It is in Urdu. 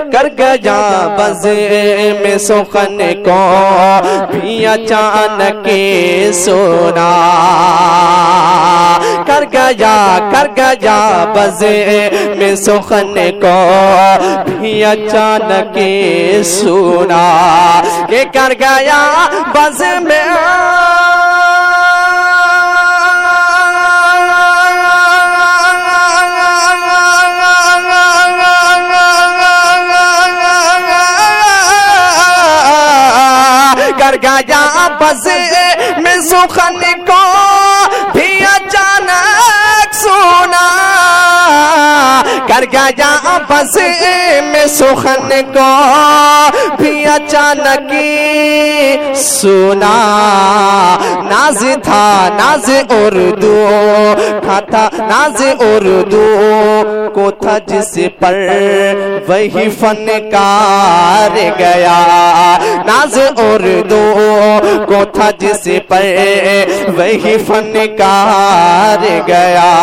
کر گیا بز میں سخن کو بھی اچانک سنا کر گیا بز میں سخن کو بھی اچانک سنا کہ کر گیا بز میں کر گیا بز میں سخن کو بھی اچانک سنا کر گیا بز میں سخن کو بھی اچانک سنا ناز تھا ناز اردو کھاتا ناز اردو کو تھا جس پر وہی فنکار گیا ناز اردو کو تھا جس پر وہی فنکار گیا